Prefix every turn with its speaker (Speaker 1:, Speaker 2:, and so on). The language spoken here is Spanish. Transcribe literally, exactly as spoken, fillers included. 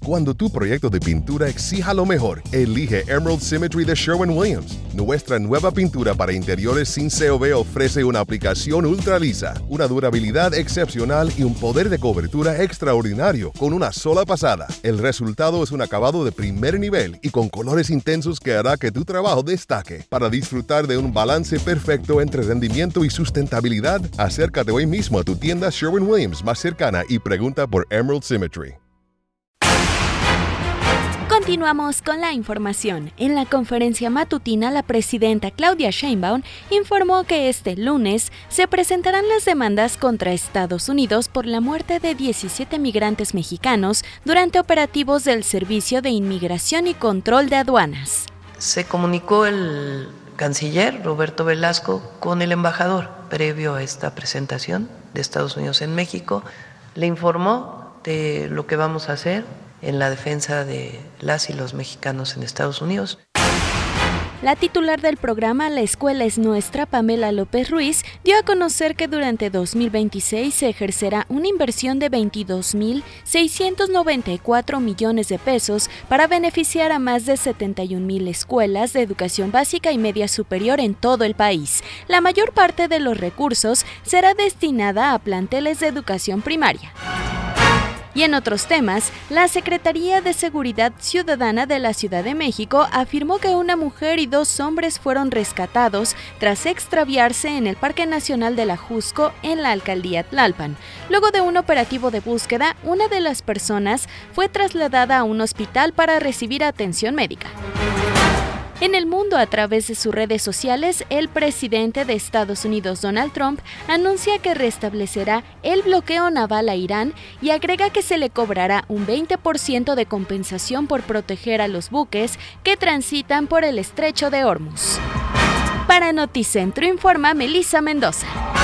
Speaker 1: Cuando tu proyecto de pintura exija lo mejor, elige Emerald Symmetry de Sherwin-Williams. Nuestra nueva pintura para interiores sin C O V ofrece una aplicación ultra lisa, una durabilidad excepcional y un poder de cobertura extraordinario con una sola pasada. El resultado es un acabado de primer nivel y con colores intensos que hará que tu trabajo destaque. Para disfrutar de un balance perfecto entre rendimiento y sustentabilidad, acércate hoy mismo a tu tienda Sherwin-Williams más cercana y pregunta por Emerald Symmetry.
Speaker 2: Continuamos con la información. En la conferencia matutina, la presidenta Claudia Sheinbaum informó que este lunes se presentarán las demandas contra Estados Unidos por la muerte de diecisiete migrantes mexicanos durante operativos del Servicio de Inmigración y Control de Aduanas.
Speaker 3: Se comunicó el canciller Roberto Velasco con el embajador previo a esta presentación de Estados Unidos en México. Le informó de lo que vamos a hacer en la defensa de las y los mexicanos en Estados Unidos.
Speaker 2: La titular del programa La Escuela es Nuestra, Pamela López Ruiz, dio a conocer que durante dos mil veintiséis se ejercerá una inversión de veintidós mil seiscientos noventa y cuatro millones de pesos para beneficiar a más de setenta y un mil escuelas de educación básica y media superior en todo el país. La mayor parte de los recursos será destinada a planteles de educación primaria. Y en otros temas, la Secretaría de Seguridad Ciudadana de la Ciudad de México afirmó que una mujer y dos hombres fueron rescatados tras extraviarse en el Parque Nacional de la Jusco en la alcaldía Tlalpan. Luego de un operativo de búsqueda, una de las personas fue trasladada a un hospital para recibir atención médica. En el mundo, a través de sus redes sociales, el presidente de Estados Unidos, Donald Trump, anuncia que restablecerá el bloqueo naval a Irán y agrega que se le cobrará un veinte por ciento de compensación por proteger a los buques que transitan por el estrecho de Hormuz. Para Noticentro informa Melissa Mendoza.